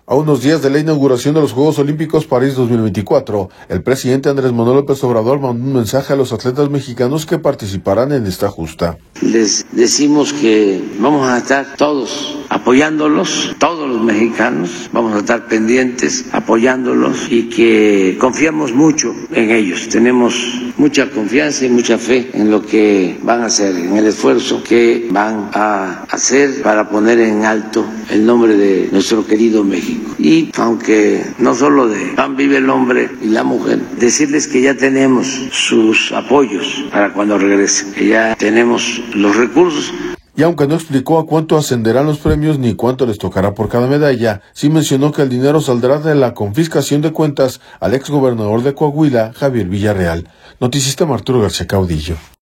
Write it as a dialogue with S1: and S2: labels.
S1: A unos días de la inauguración de los Juegos Olímpicos París 2024, el presidente Andrés Manuel López Obrador mandó un mensaje a los atletas mexicanos que participarán en esta justa.
S2: Les decimos que vamos a estar todos apoyándolos, todos los mexicanos, vamos a estar pendientes, apoyándolos y que confiamos mucho en ellos. Tenemos mucha confianza y mucha fe en lo que van a hacer, en el esfuerzo que van a hacer para poner en alto el nombre de nuestro querido México. Y aunque no solo de pan vive el hombre y la mujer, decirles que ya tenemos sus apoyos para cuando regresen, que ya tenemos los recursos.
S1: Y aunque no explicó a cuánto ascenderán los premios ni cuánto les tocará por cada medalla, sí mencionó que el dinero saldrá de la confiscación de cuentas al exgobernador de Coahuila, Javier Villarreal. Noticista Arturo García Caudillo.